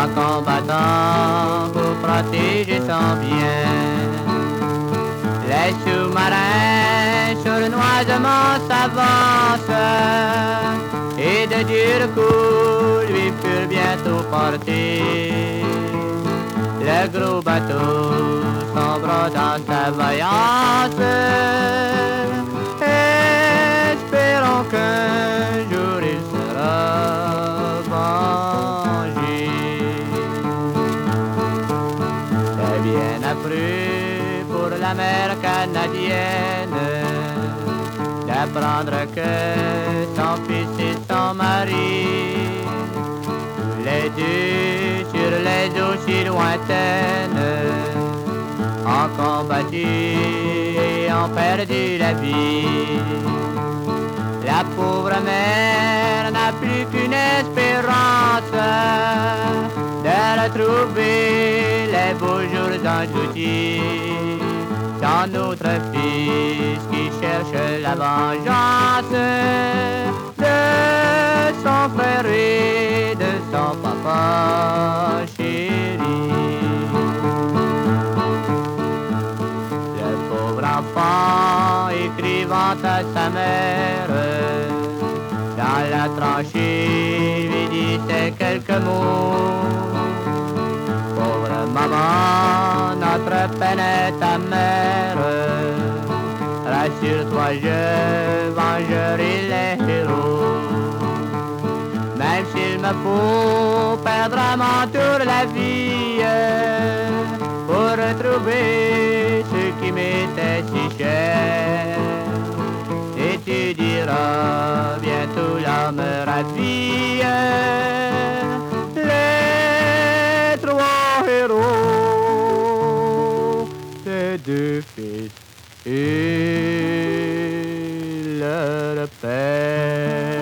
en combattant pour protéger son bien. Les sous-marins sur le noisement s'avancent et de durs coups lui furent bientôt portés. Le gros bateau sombre dans sa vaillance, espérons qu'un jour il sera vengé. C'est bien appris pour la mer canadienne d'apprendre que son fils et son mari, tous les deux sur les eaux si lointaines, ont combattu et ont perdu la vie. La pauvre mère n'a plus qu'une espérance de retrouver les beaux jours engloutis. Dans notre fils qui cherche la vengeance de son frère et de son papa chéri. Le pauvre enfant écrivant à sa mère dans la tranchée lui dit ces quelques mots: pauvre maman, notre peine est amère. Rassure-toi, je vengerai les héros. Même s'il me faut perdre à mon tour la vie pour retrouver ce qui m'était si cher. Et tu diras bientôt l'homme ravi, les trois héros, les deux fils et leur père.